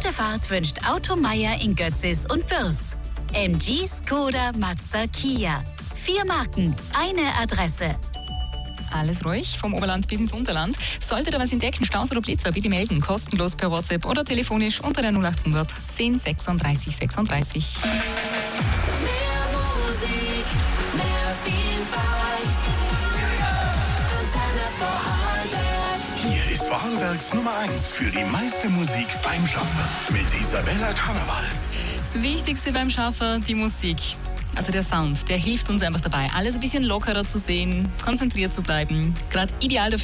Gute Fahrt wünscht Auto Meier in Götzis und Bürs. MG, Skoda, Mazda, Kia. 4 Marken, eine Adresse. Alles ruhig, vom Oberland bis ins Unterland. Solltet ihr was entdecken, Staus oder Blitzer, bitte melden. Kostenlos per WhatsApp oder telefonisch unter der 0800 10 36 36. Mehr Musik, mehr Vielfalt. Antenne Vorarlberg. Hier ist Vorarlbergs Nummer 1 für die meiste Musik beim Schaffen. Mit Isabella Karneval. Das Wichtigste beim Schaffen, die Musik. Also der Sound, der hilft uns einfach dabei, alles ein bisschen lockerer zu sehen, konzentriert zu bleiben. Gerade ideal dafür.